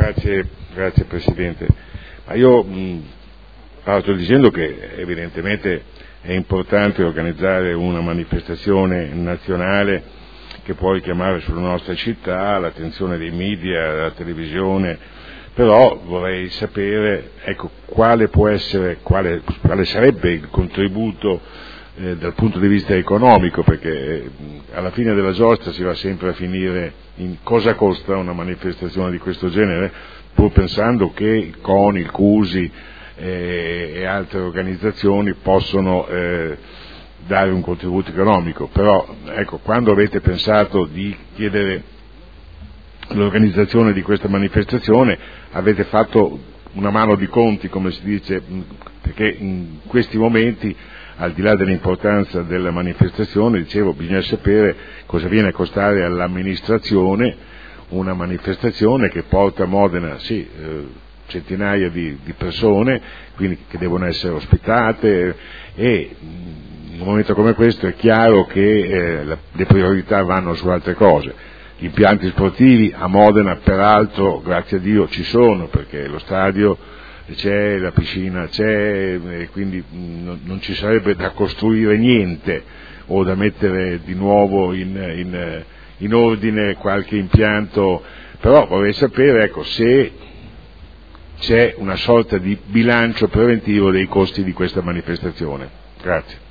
Grazie Presidente. Ma io parto dicendo che evidentemente è importante organizzare una manifestazione nazionale che può richiamare sulla nostra città l'attenzione dei media, della televisione, però vorrei sapere quale sarebbe il contributo dal punto di vista economico, perché alla fine della giostra si va sempre a finire in cosa costa una manifestazione di questo genere, pur pensando che il CONI, il CUSI e altre organizzazioni possono dare un contributo economico, però quando avete pensato di chiedere l'organizzazione di questa manifestazione avete fatto una mano di conti, come si dice, perché in questi momenti, al di là dell'importanza della manifestazione, dicevo, bisogna sapere cosa viene a costare all'amministrazione una manifestazione che porta a Modena centinaia di persone, quindi che devono essere ospitate, e in un momento come questo è chiaro che le priorità vanno su altre cose. Gli impianti sportivi a Modena peraltro, grazie a Dio, ci sono, perché lo stadio c'è, la piscina c'è, e quindi non ci sarebbe da costruire niente o da mettere di nuovo in ordine qualche impianto, però vorrei sapere se c'è una sorta di bilancio preventivo dei costi di questa manifestazione. Grazie.